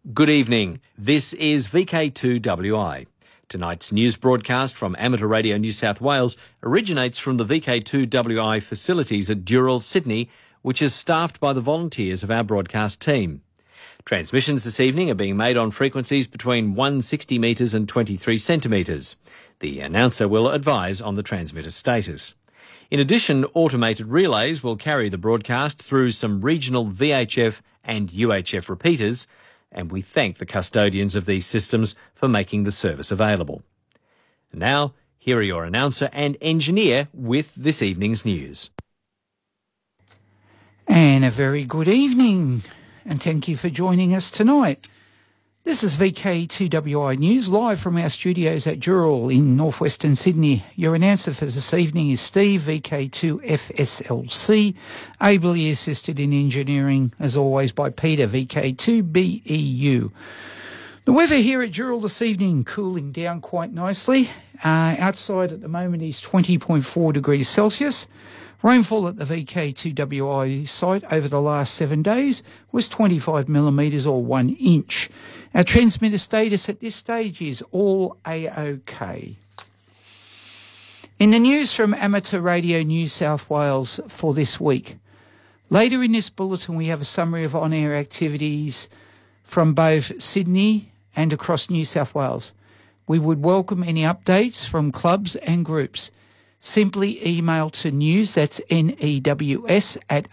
Good evening. This is VK2WI. Tonight's news broadcast from Amateur Radio New South Wales originates from the VK2WI facilities at Dural, Sydney, which is staffed by the volunteers of our broadcast team. Transmissions this evening are being made on frequencies between 160 metres and 23 centimetres. The announcer will advise on the transmitter status. In addition, automated relays will carry the broadcast through some regional VHF and UHF repeaters, and we thank the custodians of these systems for making the service available. Now, here are your announcer and engineer with this evening's news. And a very good evening, and thank you for joining us tonight. This is VK2WI News, live from our studios at Dural in northwestern Sydney. Your announcer for this evening is Steve, VK2FSLC, ably assisted in engineering, as always, by Peter, VK2BEU. The weather here at Dural this evening, cooling down quite nicely. Outside at the moment is 20.4 degrees Celsius. Rainfall at the VK2WI site over the last 7 days was 25 millimetres or 1 inch. Our transmitter status at this stage is all A-OK. In the news from Amateur Radio New South Wales for this week, later in this bulletin we have a summary of on-air activities from both Sydney and across New South Wales. We would welcome any updates from clubs and groups. Simply email to news, that's NEWS, at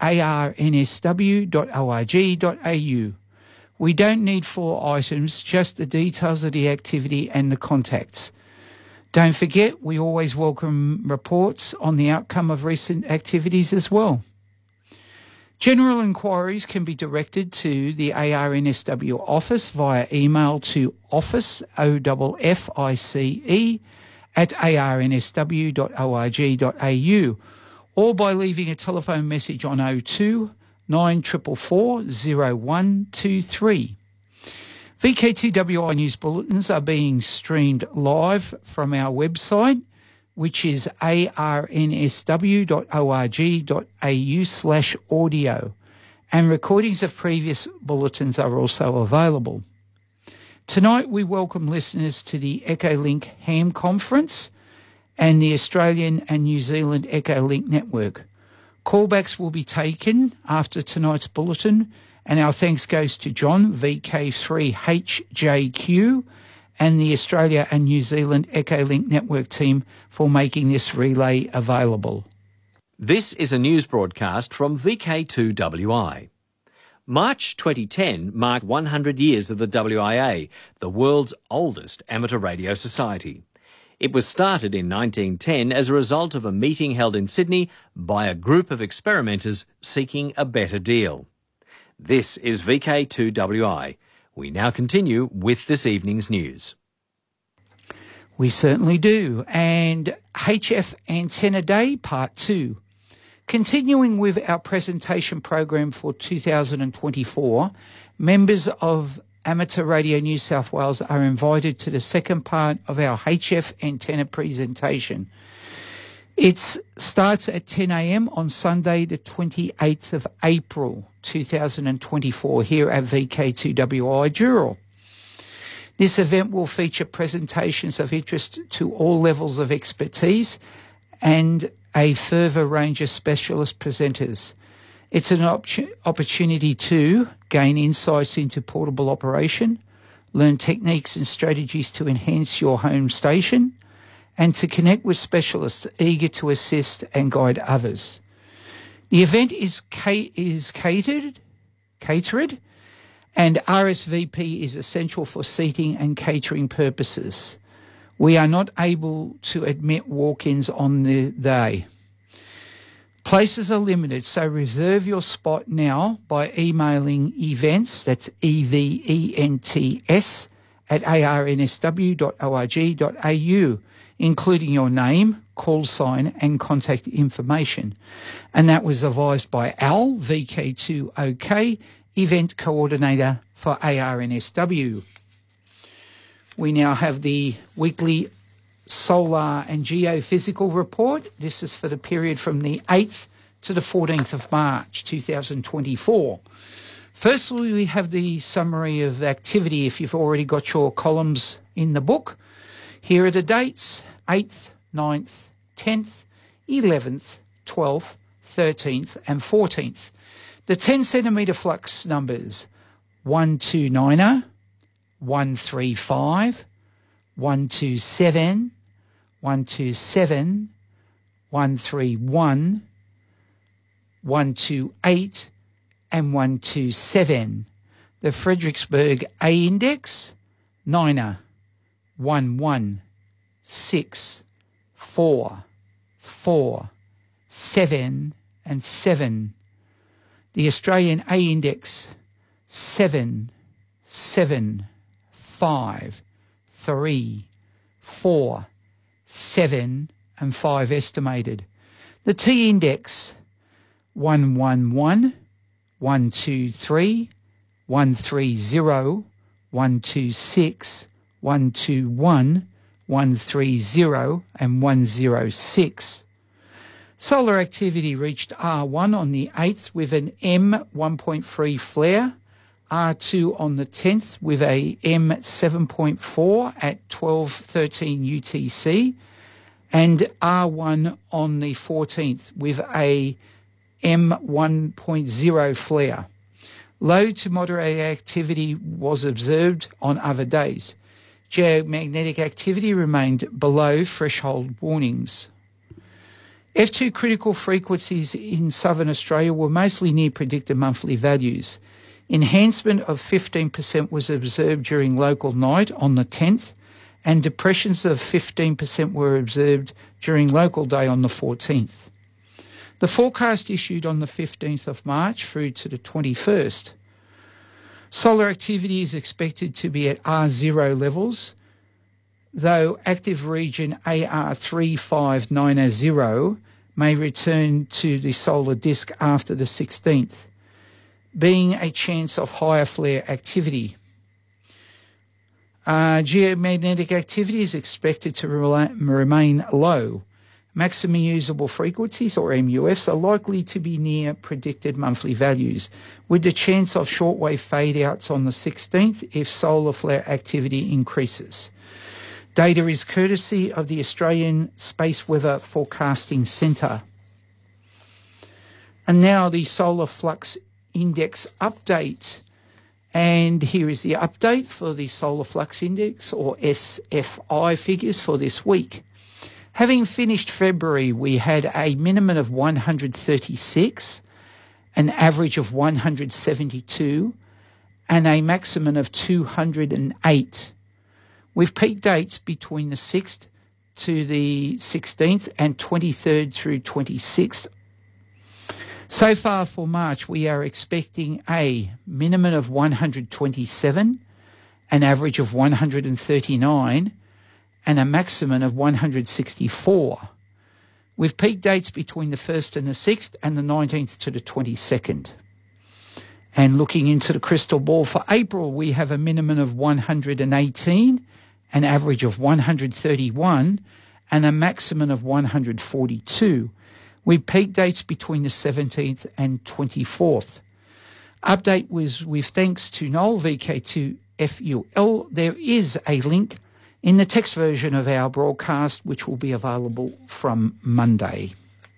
arnsw.org.au. We don't need 4 items, just the details of the activity and the contacts. Don't forget, we always welcome reports on the outcome of recent activities as well. General inquiries can be directed to the ARNSW office via email to office, OFFICE, at arnsw.org.au, or by leaving a telephone message on 02 9444 0123. VK2WI News Bulletins are being streamed live from our website, which is arnsw.org.au/audio, and recordings of previous bulletins are also available. Tonight we welcome listeners to the Echolink Ham Conference and the Australian and New Zealand Echolink Network. Callbacks will be taken after tonight's bulletin, and our thanks goes to John, VK3HJQ, and the Australia and New Zealand Echolink Network team for making this relay available. This is a news broadcast from VK2WI. March 2010 marked 100 years of the WIA, the world's oldest amateur radio society. It was started in 1910 as a result of a meeting held in Sydney by a group of experimenters seeking a better deal. This is VK2WI. We now continue with this evening's news. We certainly do. And HF Antenna Day, Part 2. Continuing with our presentation program for 2024, members of Amateur Radio New South Wales are invited to the second part of our HF antenna presentation. It starts at 10 a.m. on Sunday the 28th of April 2024 here at VK2WI Dural. This event will feature presentations of interest to all levels of expertise and a further range of specialist presenters. It's an opportunity to gain insights into portable operation, learn techniques and strategies to enhance your home station, and to connect with specialists eager to assist and guide others. The event is catered, and RSVP is essential for seating and catering purposes. We are not able to admit walk-ins on the day. Places are limited, so reserve your spot now by emailing events, that's EVENTS, at arnsw.org.au, including your name, call sign and contact information. And that was advised by Al, VK2OK, event coordinator for ARNSW. We now have the weekly solar and geophysical report. This is for the period from the 8th to the 14th of March 2024. Firstly, we have the summary of activity if you've already got your columns in the book. Here are the dates: 8th, 9th, 10th, 11th, 12th, 13th and 14th. The 10 centimetre flux numbers: 129er, 135, 127, 127, 131, 128 and 127. The Fredericksburg A index: 9er, 11, 6, 4, 4, 7 and 7. The Australian A index: 7, 7, 5, 3, 4, 7 and 5 estimated. The T index: 111, 123, 130, 126, 121, 130 and 106. Solar activity reached R1 on the 8th with an M1.3 flare, R2 on the 10th with a M7.4 at 12:13 UTC, and R1 on the 14th with a M1.0 flare. Low to moderate activity was observed on other days. Geomagnetic activity remained below threshold warnings. F2 critical frequencies in southern Australia were mostly near predicted monthly values. Enhancement of 15% was observed during local night on the 10th, and depressions of 15% were observed during local day on the 14th. The forecast issued on the 15th of March through to the 21st. Solar activity is expected to be at R0 levels, though active region AR35900 may return to the solar disk after the 16th, being a chance of higher flare activity. Geomagnetic activity is expected to remain low. Maximum usable frequencies, or MUFs, are likely to be near predicted monthly values, with the chance of shortwave fade-outs on the 16th if solar flare activity increases. Data is courtesy of the Australian Space Weather Forecasting Centre. And now the Solar Flux Index update. And here is the update for the Solar Flux Index, or SFI, figures for this week. Having finished February, we had a minimum of 136, an average of 172, and a maximum of 208, with peak dates between the 6th to the 16th and 23rd through 26th. So far for March, we are expecting a minimum of 127, an average of 139, and a maximum of 164, with peak dates between the 1st and the 6th and the 19th to the 22nd. And looking into the crystal ball for April, we have a minimum of 118, an average of 131, and a maximum of 142, with peak dates between the 17th and 24th. Update was with thanks to Noel, VK2FUL. There is a link in the text version of our broadcast, which will be available from Monday.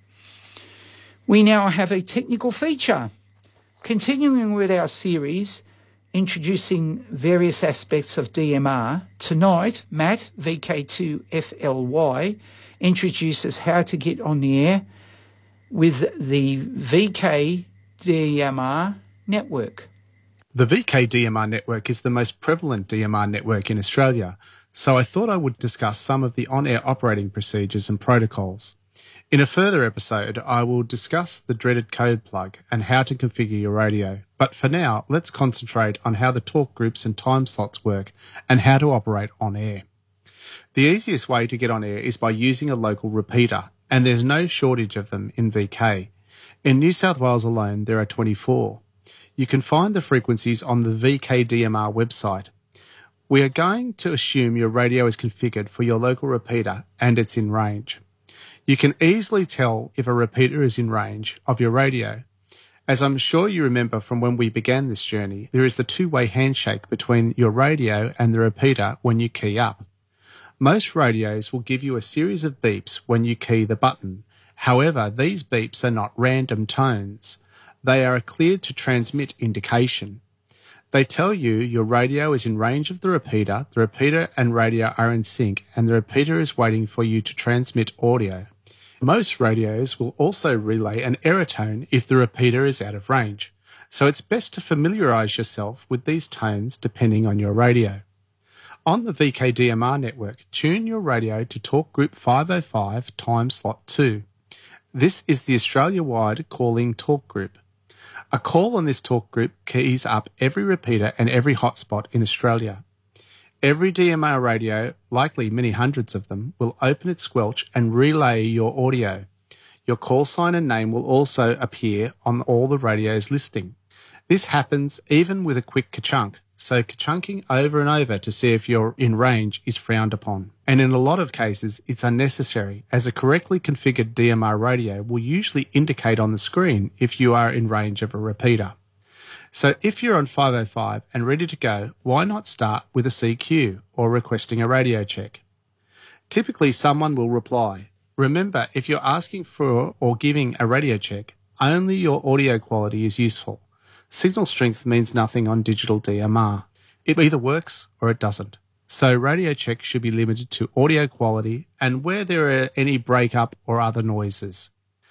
We now have a technical feature. Continuing with our series, introducing various aspects of DMR, tonight, Matt, VK2FLY, introduces how to get on the air with the VK DMR network. The VK DMR network is the most prevalent DMR network in Australia, so I thought I would discuss some of the on-air operating procedures and protocols. In a further episode, I will discuss the dreaded code plug and how to configure your radio. But for now, let's concentrate on how the talk groups and time slots work and how to operate on air. The easiest way to get on air is by using a local repeater, and there's no shortage of them in VK. In New South Wales alone, there are 24. You can find the frequencies on the VK DMR website. We are going to assume your radio is configured for your local repeater and it's in range. You can easily tell if a repeater is in range of your radio. As I'm sure you remember from when we began this journey, there is the two-way handshake between your radio and the repeater when you key up. Most radios will give you a series of beeps when you key the button. However, these beeps are not random tones. They are a clear to transmit indication. They tell you your radio is in range of the repeater and radio are in sync, and the repeater is waiting for you to transmit audio. Most radios will also relay an error tone if the repeater is out of range, so it's best to familiarise yourself with these tones depending on your radio. On the VKDMR network, tune your radio to talk group 505 time slot 2. This is the Australia-wide calling talk group. A call on this talk group keys up every repeater and every hotspot in Australia. Every DMR radio, likely many hundreds of them, will open its squelch and relay your audio. Your call sign and name will also appear on all the radios listing. This happens even with a quick ka-chunk, so ka-chunking over and over to see if you're in range is frowned upon. And in a lot of cases, it's unnecessary, as a correctly configured DMR radio will usually indicate on the screen if you are in range of a repeater. So if you're on 505 and ready to go, why not start with a CQ or requesting a radio check? Typically, someone will reply. Remember, if you're asking for or giving a radio check, only your audio quality is useful. Signal strength means nothing on digital DMR. It either works or it doesn't. So radio checks should be limited to audio quality and where there are any breakup or other noises.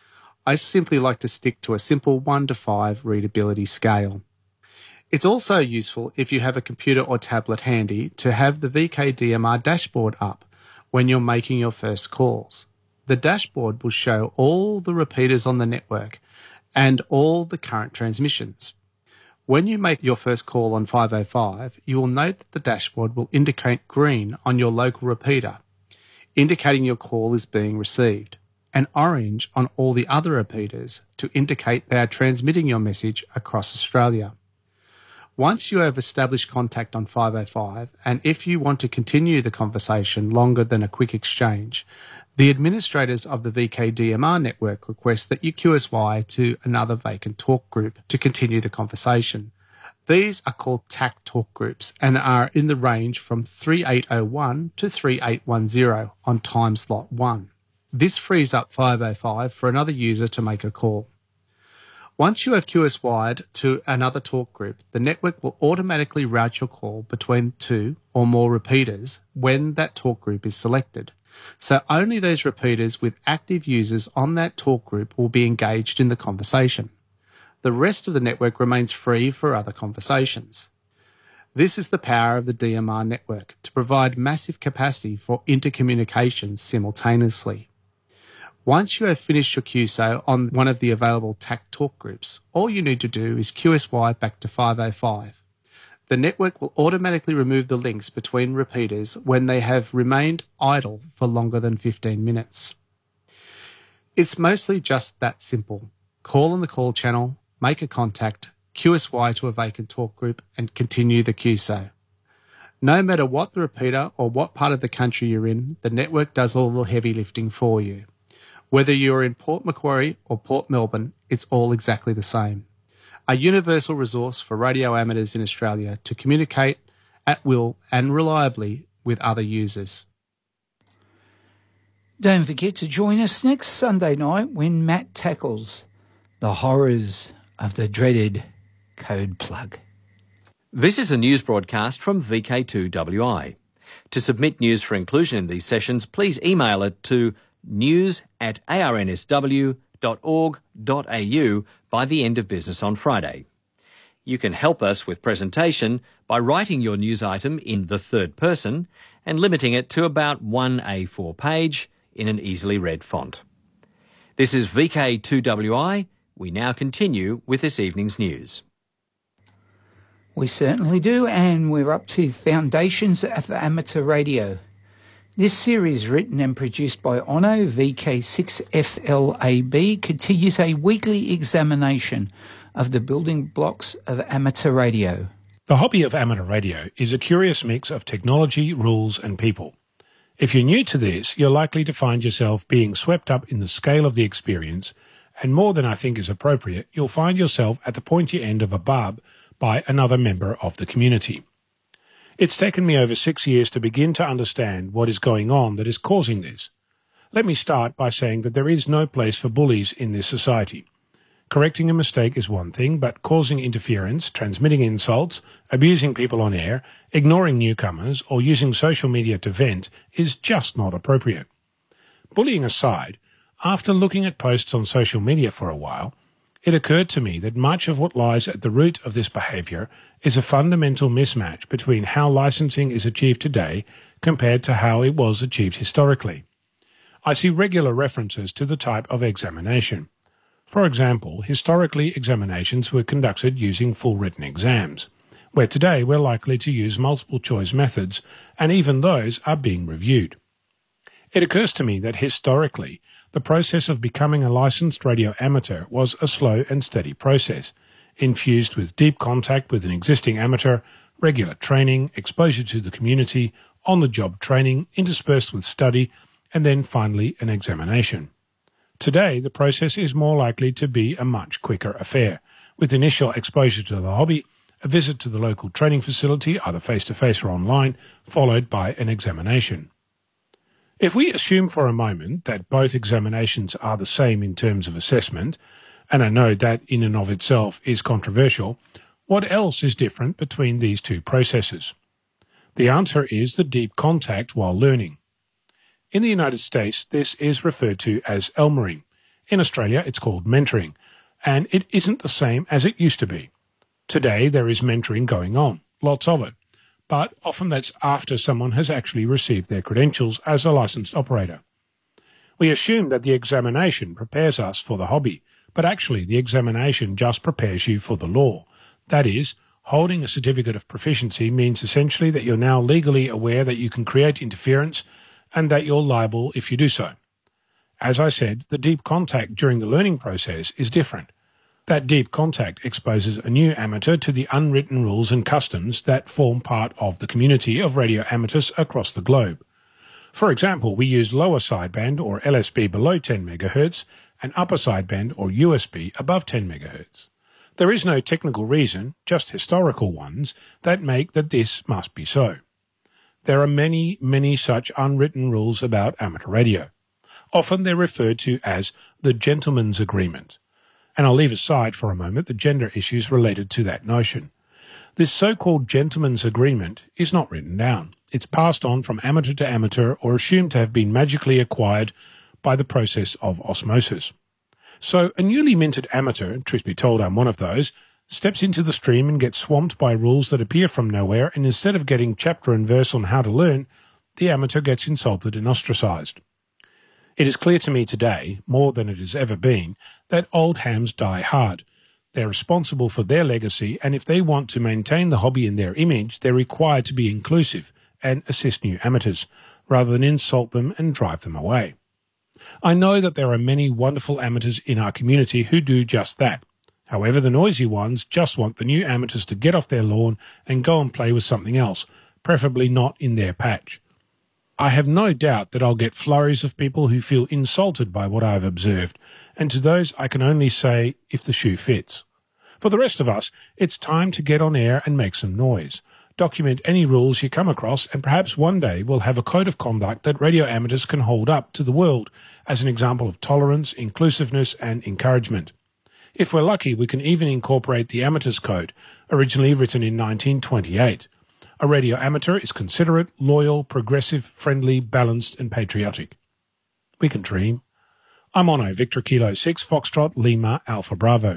I simply like to stick to a simple 1 to 5 readability scale. It's also useful if you have a computer or tablet handy to have the VKDMR dashboard up when you're making your first calls. The dashboard will show all the repeaters on the network and all the current transmissions. When you make your first call on 505, you will note that the dashboard will indicate green on your local repeater, indicating your call is being received, and orange on all the other repeaters to indicate they are transmitting your message across Australia. Once you have established contact on 505, and if you want to continue the conversation longer than a quick exchange, the administrators of the VKDMR network request that you QSY to another vacant talk group to continue the conversation. These are called TAC talk groups and are in the range from 3801 to 3810 on time slot 1. This frees up 505 for another user to make a call. Once you have QSY'd to another talk group, the network will automatically route your call between 2 or more repeaters when that talk group is selected. So only those repeaters with active users on that talk group will be engaged in the conversation. The rest of the network remains free for other conversations. This is the power of the DMR network, to provide massive capacity for intercommunications simultaneously. Once you have finished your QSO on one of the available TAC talk groups, all you need to do is QSY back to 505. The network will automatically remove the links between repeaters when they have remained idle for longer than 15 minutes. It's mostly just that simple. Call on the call channel, make a contact, QSY to a vacant talk group, and continue the QSO. No matter what the repeater or what part of the country you're in, the network does all the heavy lifting for you. Whether you're in Port Macquarie or Port Melbourne, it's all exactly the same. A universal resource for radio amateurs in Australia to communicate at will and reliably with other users. Don't forget to join us next Sunday night when Matt tackles the horrors of the dreaded code plug. This is a news broadcast from VK2WI. To submit news for inclusion in these sessions, please email it to news@arnsw.org.au by the end of business on Friday. You can help us with presentation by writing your news item in the third person and limiting it to about 1 A4 page in an easily read font. This is VK2WI. We now continue with this evening's news. We certainly do, and we're up to Foundations of Amateur Radio. This series, written and produced by Ono VK6FLAB, continues a weekly examination of the building blocks of amateur radio. The hobby of amateur radio is a curious mix of technology, rules and people. If you're new to this, you're likely to find yourself being swept up in the scale of the experience and more than I think is appropriate, you'll find yourself at the pointy end of a barb by another member of the community. It's taken me over 6 years to begin to understand what is going on that is causing this. Let me start by saying that there is no place for bullies in this society. Correcting a mistake is one thing, but causing interference, transmitting insults, abusing people on air, ignoring newcomers, or using social media to vent is just not appropriate. Bullying aside, after looking at posts on social media for a while, it occurred to me that much of what lies at the root of this behaviour is a fundamental mismatch between how licensing is achieved today compared to how it was achieved historically. I see regular references to the type of examination. For example, historically examinations were conducted using full written exams, where today we're likely to use multiple choice methods, and even those are being reviewed. It occurs to me that historically, the process of becoming a licensed radio amateur was a slow and steady process, infused with deep contact with an existing amateur, regular training, exposure to the community, on-the-job training, interspersed with study, and then finally an examination. Today, the process is more likely to be a much quicker affair, with initial exposure to the hobby, a visit to the local training facility, either face-to-face or online, followed by an examination. If we assume for a moment that both examinations are the same in terms of assessment, and I know that in and of itself is controversial, what else is different between these two processes? The answer is the deep contact while learning. In the United States, this is referred to as Elmering. In Australia, it's called mentoring, and it isn't the same as it used to be. Today, there is mentoring going on, lots of it, but often that's after someone has actually received their credentials as a licensed operator. We assume that the examination prepares us for the hobby, but actually the examination just prepares you for the law. That is, holding a certificate of proficiency means essentially that you're now legally aware that you can create interference and that you're liable if you do so. As I said, the deep contact during the learning process is different. That deep contact exposes a new amateur to the unwritten rules and customs that form part of the community of radio amateurs across the globe. For example, we use lower sideband or LSB below 10 MHz and upper sideband or USB above 10 MHz. There is no technical reason, just historical ones, that make that this must be so. There are many, many such unwritten rules about amateur radio. Often they're referred to as the gentleman's agreement. And I'll leave aside for a moment the gender issues related to that notion. This so-called gentleman's agreement is not written down. It's passed on from amateur to amateur or assumed to have been magically acquired by the process of osmosis. So a newly minted amateur, truth be told I'm one of those, steps into the stream and gets swamped by rules that appear from nowhere, and instead of getting chapter and verse on how to learn, the amateur gets insulted and ostracised. It is clear to me today, more than it has ever been, that old hams die hard. They're responsible for their legacy, and if they want to maintain the hobby in their image, they're required to be inclusive and assist new amateurs, rather than insult them and drive them away. I know that there are many wonderful amateurs in our community who do just that. However, the noisy ones just want the new amateurs to get off their lawn and go and play with something else, preferably not in their patch. I have no doubt that I'll get flurries of people who feel insulted by what I have observed, and to those I can only say, if the shoe fits. For the rest of us, it's time to get on air and make some noise. Document any rules you come across, and perhaps one day we'll have a code of conduct that radio amateurs can hold up to the world as an example of tolerance, inclusiveness, and encouragement. If we're lucky, we can even incorporate the Amateurs Code, originally written in 1928. A radio amateur is considerate, loyal, progressive, friendly, balanced, and patriotic. We can dream. I'm Ono, Victor Kilo 6, Foxtrot, Lima, Alpha Bravo.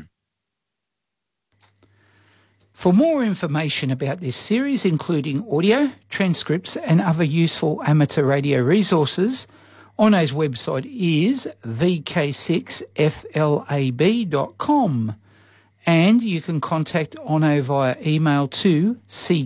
For more information about this series, including audio, transcripts, and other useful amateur radio resources, Ono's website is vk6flab.com, and you can contact Ono via email to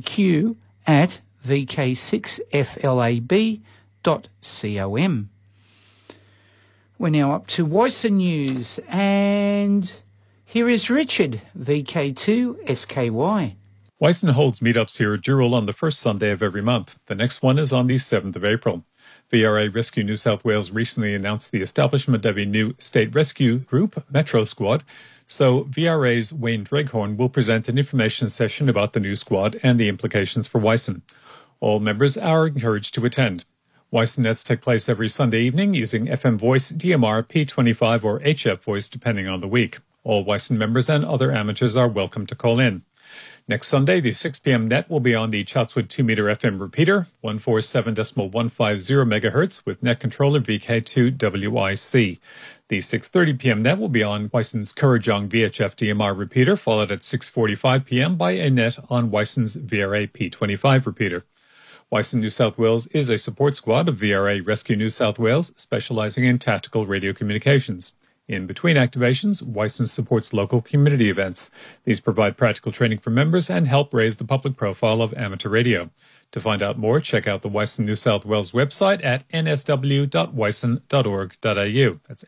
cq@vk6flab.com. We're now up to Wyson News, and here is Richard, VK2SKY. Wyson holds meetups here at Dural on the first Sunday of every month. The next one is on the 7th of April. VRA Rescue New South Wales recently announced the establishment of a new state rescue group, Metro Squad, so VRA's Wayne Dreghorn will present an information session about the new squad and the implications for Wyson. All members are encouraged to attend. Wyson Nets take place every Sunday evening using FM Voice, DMR, P25 or HF Voice depending on the week. All Wyson members and other amateurs are welcome to call in. Next Sunday, the 6 p.m. net will be on the Chatswood 2-meter FM repeater, 147.150 MHz with net controller VK2WIC. The 6:30 p.m. net will be on Wyson's Kurrajong VHF DMR repeater, followed at 6:45 p.m. by a net on Wyson's VRA P25 repeater. Wyson New South Wales is a support squad of VRA Rescue New South Wales, specializing in tactical radio communications. In between activations, Wyson supports local community events. These provide practical training for members and help raise the public profile of amateur radio. To find out more, check out the Wyson New South Wales website at nsw.wyson.org.au. That's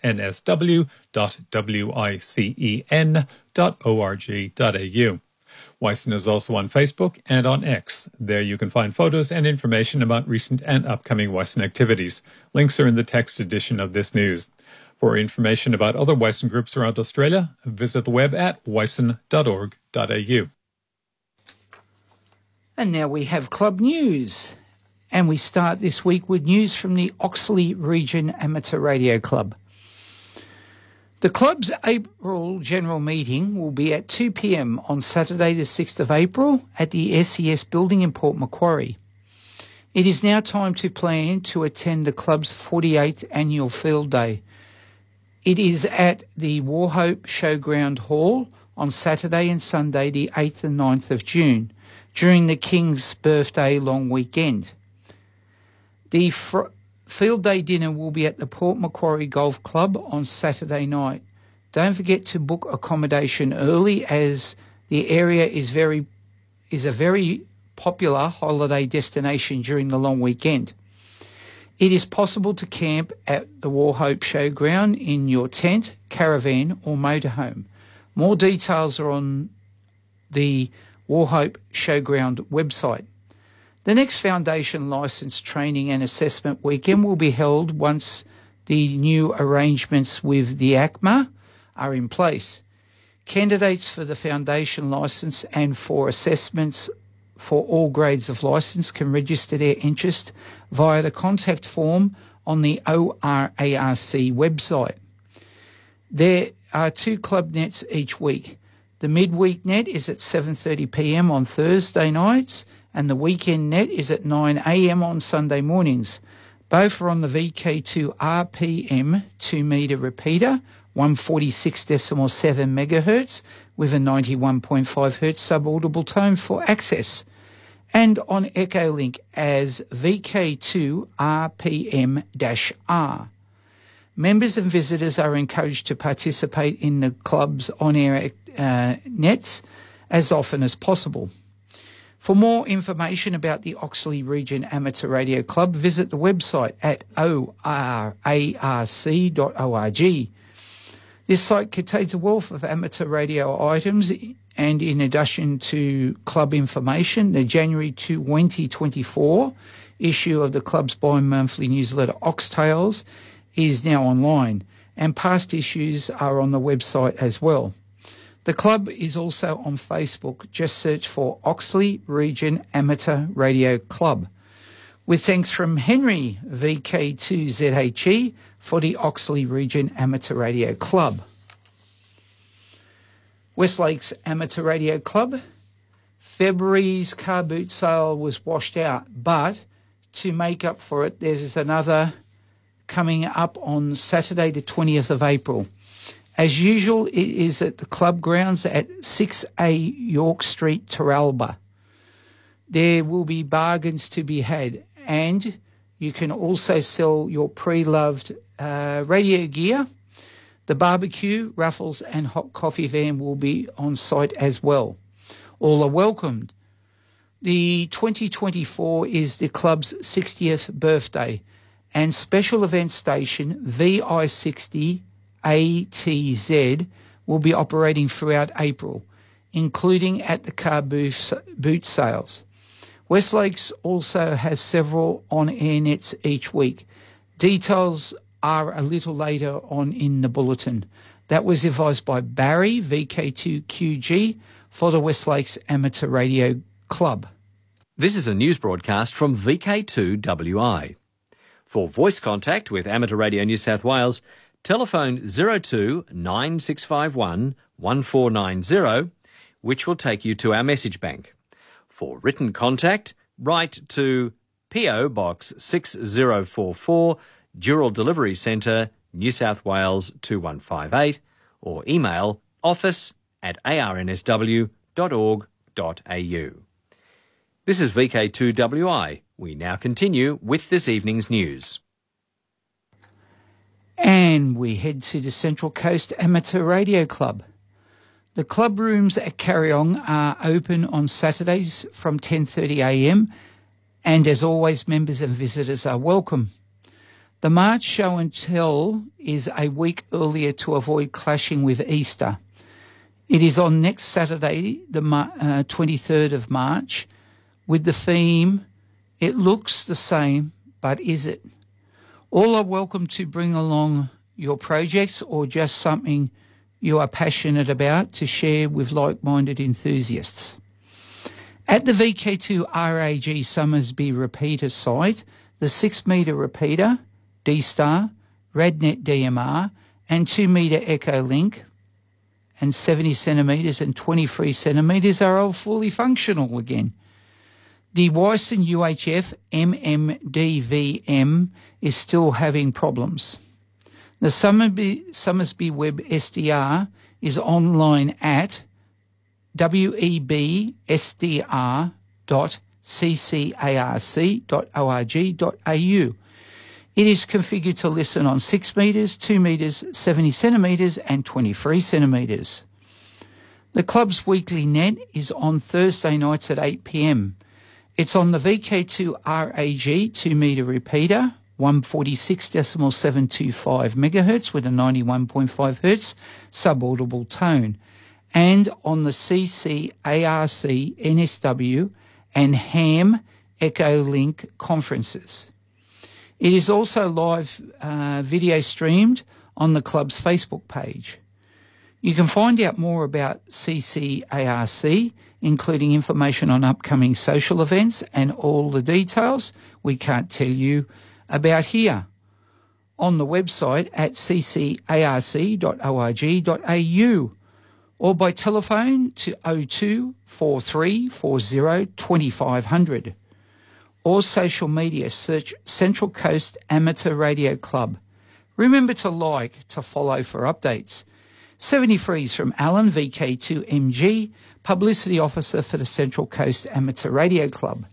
nsw.wicen.org.au. Wyson is also on Facebook and on X. There you can find photos and information about recent and upcoming Wyson activities. Links are in the text edition of this news. For information about other Wyson groups around Australia, visit the web at wyson.org.au. And now we have club news. And we start this week with news from the Oxley Region Amateur Radio Club. The club's April general meeting will be at 2 p.m. on Saturday the 6th of April at the SES building in Port Macquarie. It is now time to plan to attend the club's 48th annual field day. It is at the Warhope Showground Hall on Saturday and Sunday the 8th and 9th of June during the King's birthday long weekend. The field day dinner will be at the Port Macquarie Golf Club on Saturday night. Don't forget to book accommodation early as the area is a very popular holiday destination during the long weekend. It is possible to camp at the Warhope Showground in your tent, caravan or motorhome. More details are on the Warhope Showground website. The next Foundation Licence Training and Assessment Weekend will be held once the new arrangements with the ACMA are in place. Candidates for the Foundation Licence and for assessments for all grades of licence can register their interest via the contact form on the ORARC website. There are 2 club nets each week. The midweek net is at 7:30 p.m. on Thursday nights and the weekend net is at 9 a.m. on Sunday mornings. Both are on the VK2 RPM 2-meter repeater, 146.7 MHz with a 91.5 Hz subaudible tone for access, and on Echolink as VK2 RPM-R. Members and visitors are encouraged to participate in the club's on-air nets as often as possible. For more information about the Oxley Region Amateur Radio Club, visit the website at orarc.org. This site contains a wealth of amateur radio items, and in addition to club information, the January 2024 issue of the club's bi-monthly newsletter Oxtails is now online, and past issues are on the website as well. The club is also on Facebook. Just search for Oxley Region Amateur Radio Club. With thanks from Henry, VK2ZHE, for the Oxley Region Amateur Radio Club. Westlakes Amateur Radio Club. February's car boot sale was washed out, but to make up for it, there's another coming up on Saturday the 20th of April. As usual, it is at the club grounds at 6A York Street, Teralba. There will be bargains to be had, and you can also sell your pre-loved radio gear. The barbecue, raffles and hot coffee van will be on site as well. All are welcomed. The 2024 is the club's 60th birthday, and special event station VI60 ATZ will be operating throughout April. including at the car boot sales. Westlakes also has several on-air nets each week. Details are a little later on in the bulletin. That was advised by Barry, VK2QG, for the Westlakes Amateur Radio Club. This is a news broadcast from VK2WI. For voice contact with Amateur Radio New South Wales, telephone 02 9651 1490, which will take you to our message bank. For written contact, write to PO Box 6044, Dural Delivery Centre, New South Wales 2158, or email office@arnsw.org.au. This is VK2WI. We now continue with this evening's news. And we head to the Central Coast Amateur Radio Club. The club rooms at Carryong are open on Saturdays from 10:30am, and as always, members and visitors are welcome. The March show and tell is a week earlier to avoid clashing with Easter. It is on next Saturday, the 23rd of March, with the theme, "It looks the same, but is it?" All are welcome to bring along your projects or just something you are passionate about to share with like-minded enthusiasts. At the VK2 RAG Summersby repeater site, the 6-metre repeater, D-Star, RadNet DMR and 2-metre Echolink and 70 centimetres and 23 centimetres are all fully functional again. The Wyson UHF MMDVM is still having problems. The Summersby Web SDR is online at websdr.ccarc.org.au. It is configured to listen on 6 metres, 2 metres, 70 centimetres and 23 centimetres. The club's weekly net is on Thursday nights at 8pm. It's on the VK2 RAG 2-metre repeater, 146.725 megahertz with a 91.5 hertz subaudible tone, and on the CCARC NSW and ham Echolink conferences. It is also live video streamed on the club's Facebook page. You can find out more about CCARC, including information on upcoming social events and all the details we can't tell you about here, on the website at ccarc.org.au or by telephone to 02 4340 2500 or social media, search Central Coast Amateur Radio Club. Remember to follow for updates. 73s from Alan, VK2MG, Publicity Officer for the Central Coast Amateur Radio Club.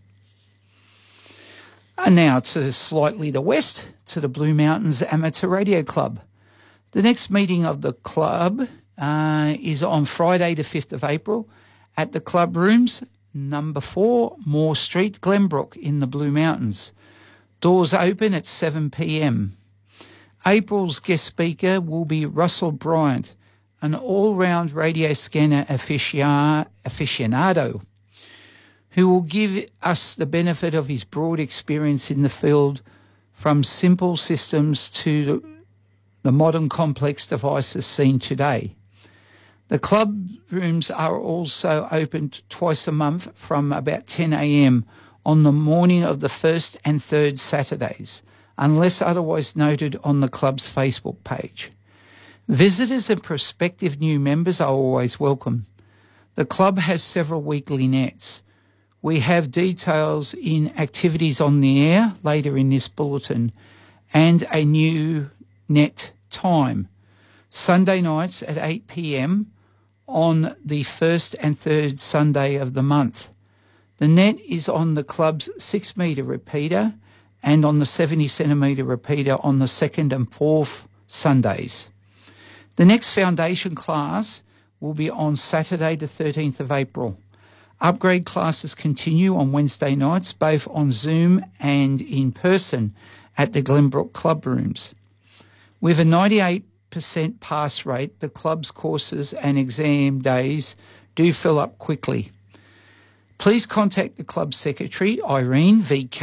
And now to slightly the west, to the Blue Mountains Amateur Radio Club. The next meeting of the club is on Friday the 5th of April at the club rooms, number 4 Moore Street, Glenbrook in the Blue Mountains. Doors open at 7pm. April's guest speaker will be Russell Bryant, an all-round radio scanner aficionado, who will give us the benefit of his broad experience in the field, from simple systems to the modern complex devices seen today. The club rooms are also open twice a month from about 10am on the morning of the first and third Saturdays, unless otherwise noted on the club's Facebook page. Visitors and prospective new members are always welcome. The club has several weekly nets. We have details in activities on the air later in this bulletin and a new net time. Sunday nights at 8pm on the first and third Sunday of the month. The net is on the club's 6-metre repeater and on the 70 centimetre repeater on the second and fourth Sundays. The next foundation class will be on Saturday the 13th of April. Upgrade classes continue on Wednesday nights, both on Zoom and in person at the Glenbrook Club Rooms. With a 98% pass rate, the club's courses and exam days Do fill up quickly. Please contact the club secretary, Irene,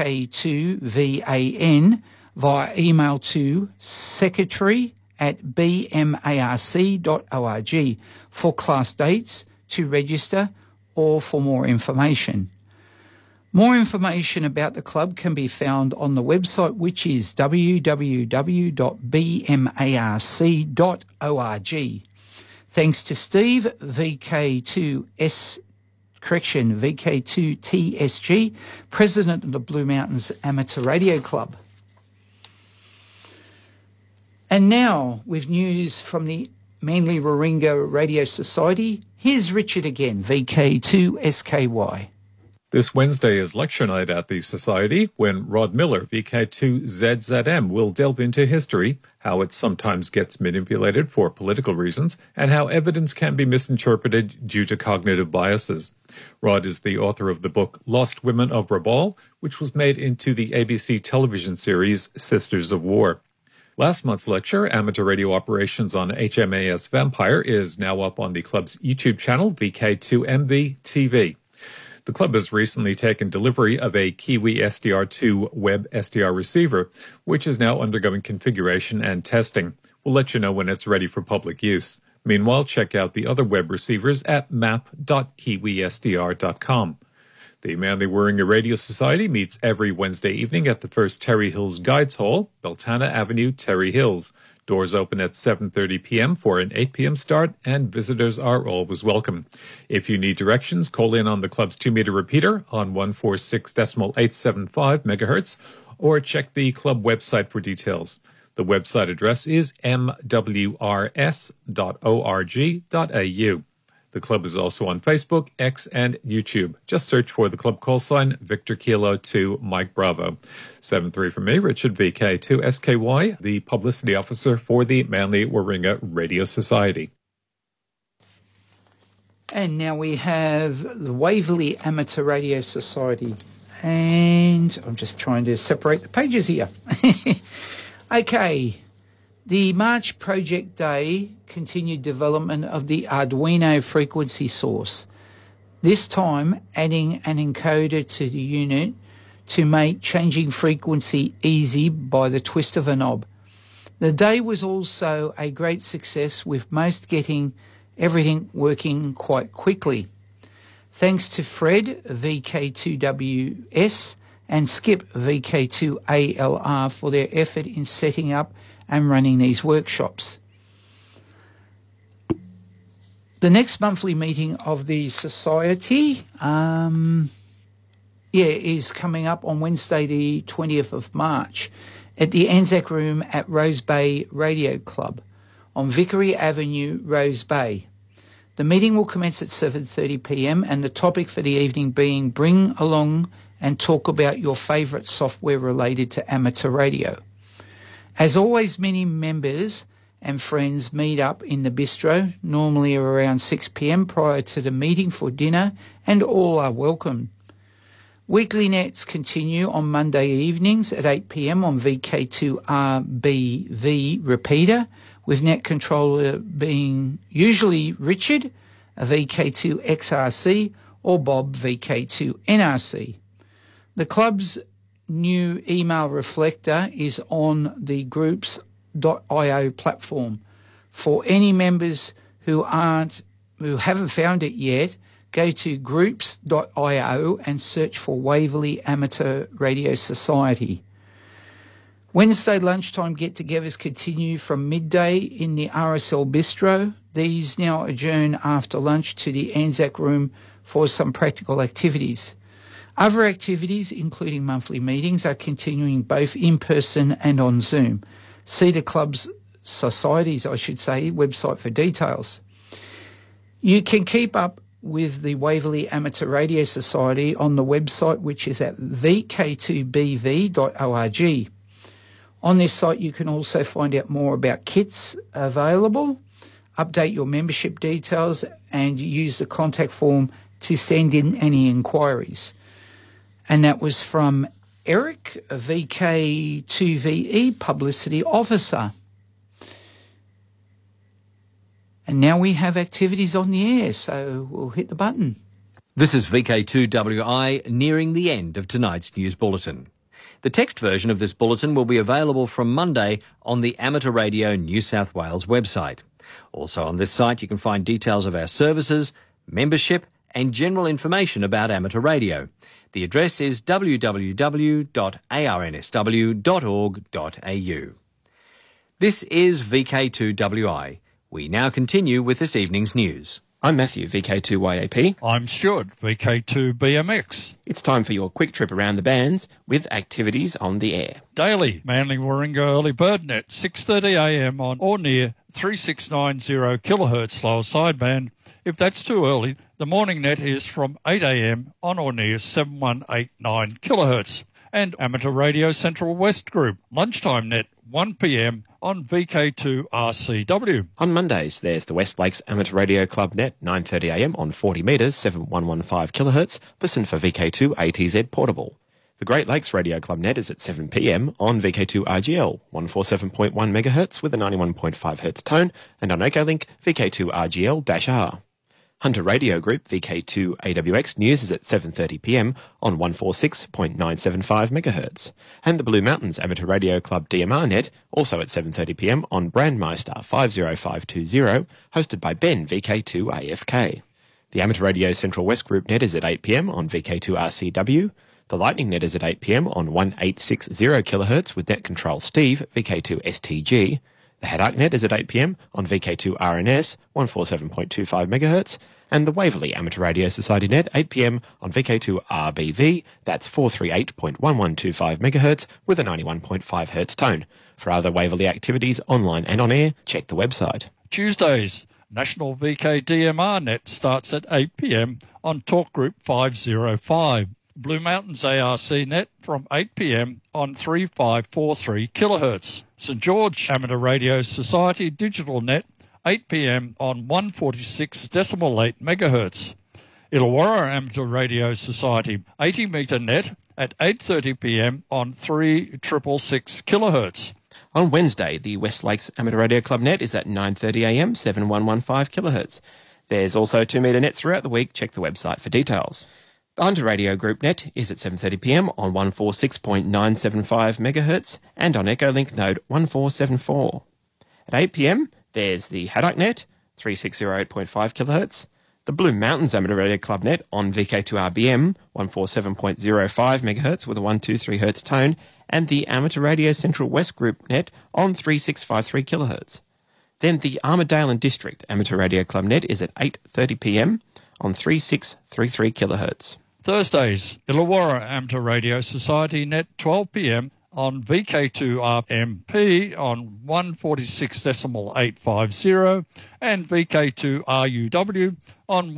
VK2VAN, via email to secretary@bmarc.org for class dates, to register, or for more information. More information about the club can be found on the website, which is www.bmarc.org. Thanks to Steve, VK2TSG, President of the Blue Mountains Amateur Radio Club. And now, with news from the Manly Warringah Radio Society, here's Richard again, VK2SKY. This Wednesday is lecture night at the Society when Rod Miller, VK2ZZM, will delve into history, how it sometimes gets manipulated for political reasons, and how evidence can be misinterpreted due to cognitive biases. Rod is the author of the book Lost Women of Rabaul, which was made into the ABC television series Sisters of War. Last month's lecture, Amateur Radio Operations on HMAS Vampire, is now up on the club's YouTube channel, VK2MB TV. The club has recently taken delivery of a Kiwi SDR2 web SDR receiver, which is now undergoing configuration and testing. We'll let you know when it's ready for public use. Meanwhile, check out the other web receivers at map.kiwisdr.com. The Manly Warringah Radio Society meets every Wednesday evening at the First Terry Hills Guides Hall, Beltana Avenue, Terry Hills. Doors open at 7:30 p.m. for an 8 p.m. start, and visitors are always welcome. If you need directions, call in on the club's 2-meter repeater on 146.875 megahertz, or check the club website for details. The website address is mwrs.org.au. The club is also on Facebook, X, and YouTube. Just search for the club call sign Victor Kilo 2 Mike Bravo. 7-3 from me, Richard VK2SKY, the publicity officer for the Manly Warringah Radio Society. And now we have the Waverley Amateur Radio Society. And I'm just trying to separate the pages here. Okay. The March Project Day continued development of the Arduino frequency source, this time adding an encoder to the unit to make changing frequency easy by the twist of a knob. The day was also a great success, with most getting everything working quite quickly. Thanks to Fred, VK2WS, and Skip, VK2ALR, for their effort in setting up and running these workshops. The next monthly meeting of the Society is coming up on Wednesday the 20th of March at the Anzac Room at Rose Bay Radio Club on Vickery Avenue, Rose Bay. The meeting will commence at 7:30 p.m. and the topic for the evening being Bring Along and Talk About Your Favourite Software Related to Amateur Radio. As always, many members and friends meet up in the bistro, normally around 6 p.m. prior to the meeting for dinner, and all are welcome. Weekly nets continue on Monday evenings at 8 p.m. on VK2RBV repeater, with net controller being usually Richard, a VK2XRC, or Bob, VK2NRC. The club's new email reflector is on the groups.io platform. For any members who haven't found it yet, go to groups.io and search for Waverley Amateur Radio Society. Wednesday lunchtime get-togethers continue from midday in the RSL Bistro. These now adjourn after lunch to the Anzac Room for some practical activities. Other activities, including monthly meetings, are continuing both in person and on Zoom. See the club's website for details. You can keep up with the Waverley Amateur Radio Society on the website, which is at vk2bv.org. On this site, you can also find out more about kits available, update your membership details, and use the contact form to send in any inquiries. And that was from Eric, a VK2VE publicity officer. And now we have activities on the air, so we'll hit the button. This is VK2WI nearing the end of tonight's news bulletin. The text version of this bulletin will be available from Monday on the Amateur Radio New South Wales website. Also on this site you can find details of our services, membership and general information about amateur radio. The address is www.arnsw.org.au. This is VK2WI. We now continue with this evening's news. I'm Matthew, VK2YAP. I'm Stuart, VK2BMX. It's time for your quick trip around the bands with activities on the air. Daily, Manly Warringah Early Bird Net, 6:30am on or near 3690 kHz lower sideband. If that's too early, the morning net is from 8am on or near 7189 kHz. And Amateur Radio Central West Group, lunchtime net, 1pm on VK2RCW. On Mondays, there's the West Lakes Amateur Radio Club Net, 9:30am on 40 metres, 7115 kHz. Listen for VK2 ATZ Portable. The Great Lakes Radio Club Net is at 7pm on VK2 RGL, 147.1 MHz with a 91.5 Hz tone, and on Echolink, VK2 RGL-R. Hunter Radio Group VK2 AWX News is at 7:30pm on 146.975 MHz. And the Blue Mountains Amateur Radio Club DMR Net, also at 7:30pm on Brandmeister 50520, hosted by Ben VK2 AFK. The Amateur Radio Central West Group Net is at 8pm on VK2 RCW. The Lightning Net is at 8pm on 1860 kHz with Net Control Steve VK2 STG. The Haddock Net is at 8pm on VK2 RNS, 147.25 MHz, and the Waverley Amateur Radio Society Net, 8pm on VK2 RBV, that's 438.1125 MHz with a 91.5 Hz tone. For other Waverley activities, online and on air, check the website. Tuesdays, National VK DMR Net starts at 8pm on Talk Group 505. Blue Mountains ARC Net from 8pm on 3543 kHz. St George Amateur Radio Society Digital Net, 8pm on 146.8 MHz. Illawarra Amateur Radio Society 80 metre net at 8:30pm on 3666 kHz. On Wednesday, the West Lakes Amateur Radio Club Net is at 9:30am, 7115 kHz. There's also 2 metre nets throughout the week. Check the website for details. The Hunter Radio Group Net is at 7:30pm on 146.975 MHz and on Echolink node 1474. At 8pm, there's the Haddock Net, 3608.5 kHz, the Blue Mountains Amateur Radio Club Net on VK2RBM, 147.05 MHz with a 123 Hz tone, and the Amateur Radio Central West Group Net on 3653 kHz. Then the Armidale and District Amateur Radio Club Net is at 8:30pm on 3633 kHz. Thursdays, Illawarra Amateur Radio Society Net, 12pm on VK2RMP on 146.850 and VK2RUW on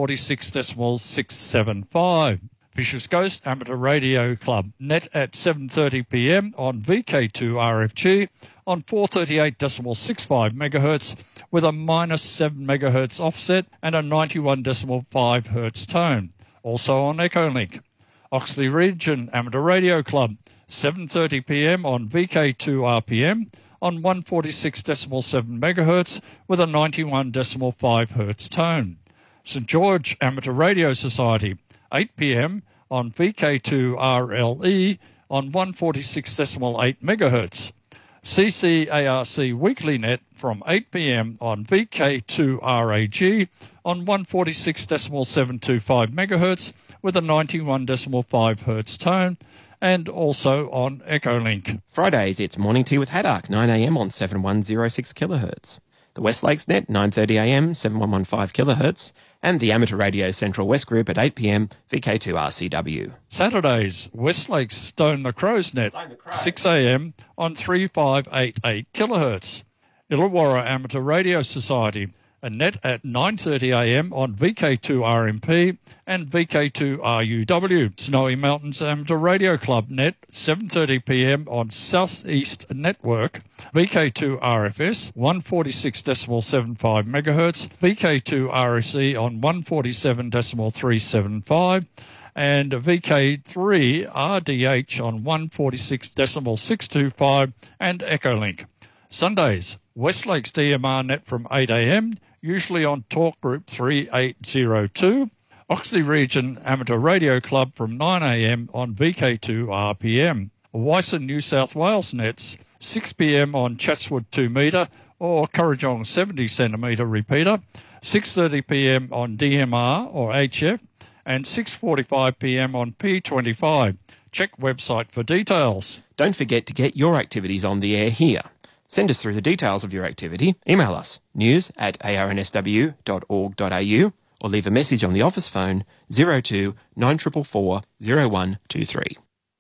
146.675. Vicious Ghost Amateur Radio Club Net at 7:30pm on VK2RFG on 438.65 MHz with a -7 MHz offset and a 91.5 Hz tone. Also on Echolink. Oxley Region Amateur Radio Club, 7:30pm on VK2RPM on 146.7 MHz with a 91.5 Hz tone. St George Amateur Radio Society, 8pm on VK2RLE on 146.8 MHz. CCARC Weekly Net from 8pm on VK2RAG on 146.725 MHz with a 91.5 Hz tone, and also on Echolink. Fridays, it's Morning Tea with Haddock, 9am on 7106 kHz. The West Lakes Net, 9:30am, 7115 kHz, and the Amateur Radio Central West Group at 8pm, VK2RCW. Saturdays, West Lakes Stone the Crows Net, 6am on 3588 kHz. Illawarra Amateur Radio Society, a net at 9:30am on VK2RMP and VK2RUW. Snowy Mountains Amateur Radio Club Net, 7:30pm on Southeast Network, VK2RFS, 146.75 MHz, VK2RSE on 147.375, and VK3RDH on 146.625, and Echolink. Sundays, West Lakes DMR Net from 8am, usually on Talk Group 3802. Oxley Region Amateur Radio Club from 9am on VK2 RPM. Wyson New South Wales nets 6pm on Chatswood 2 metre or Currajong 70 centimetre repeater, 6:30pm on DMR or HF, and 6:45pm on P25. Check website for details. Don't forget to get your activities on the air here. Send us through the details of your activity. Email us news@arnsw.org.au or leave a message on the office phone 02 9444 0123.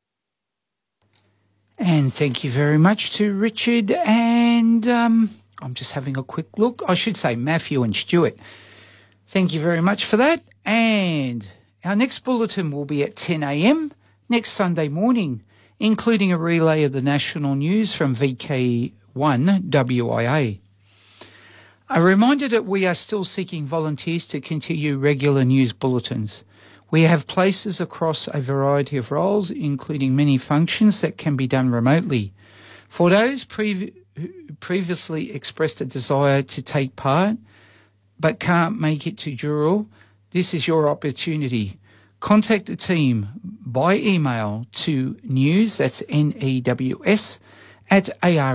And thank you very much to Richard and I'm just having a quick look. I should say Matthew and Stuart. Thank you very much for that. And our next bulletin will be at 10 a.m. next Sunday morning, including a relay of the national news from VK1 WIA. A reminder that we are still seeking volunteers to continue regular news bulletins. We have places across a variety of roles, including many functions that can be done remotely. For those who previously expressed a desire to take part but can't make it to Dural, this is your opportunity. Contact the team by email to news, that's NEWS, at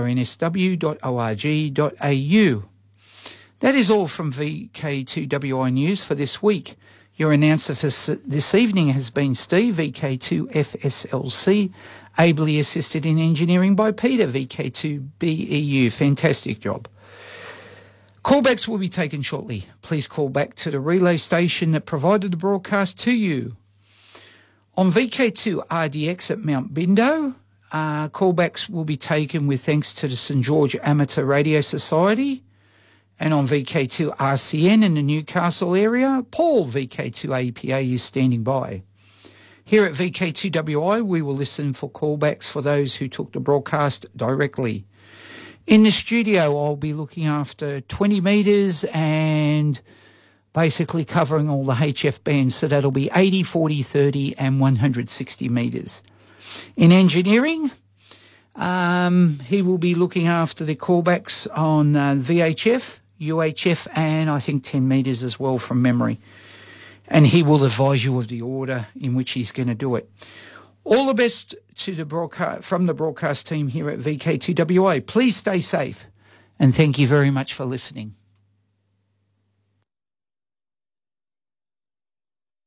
arnsw.org.au. That is all from VK2WI News for this week. Your announcer for this evening has been Steve, VK2FSLC, ably assisted in engineering by Peter, VK2BEU. Fantastic job. Callbacks will be taken shortly. Please call back to the relay station that provided the broadcast to you. On VK2 RDX at Mount Bindo, callbacks will be taken with thanks to the St George Amateur Radio Society. And on VK2 RCN in the Newcastle area, Paul, VK2 APA, is standing by. Here at VK2WI, we will listen for callbacks for those who took the broadcast directly. In the studio, I'll be looking after 20 metres and basically covering all the HF bands, so that'll be 80, 40, 30 and 160 metres. In engineering, he will be looking after the callbacks on VHF, UHF and I think 10 metres as well from memory. And he will advise you of the order in which he's going to do it. All the best to the from the broadcast team here at VK2WA. Please stay safe and thank you very much for listening.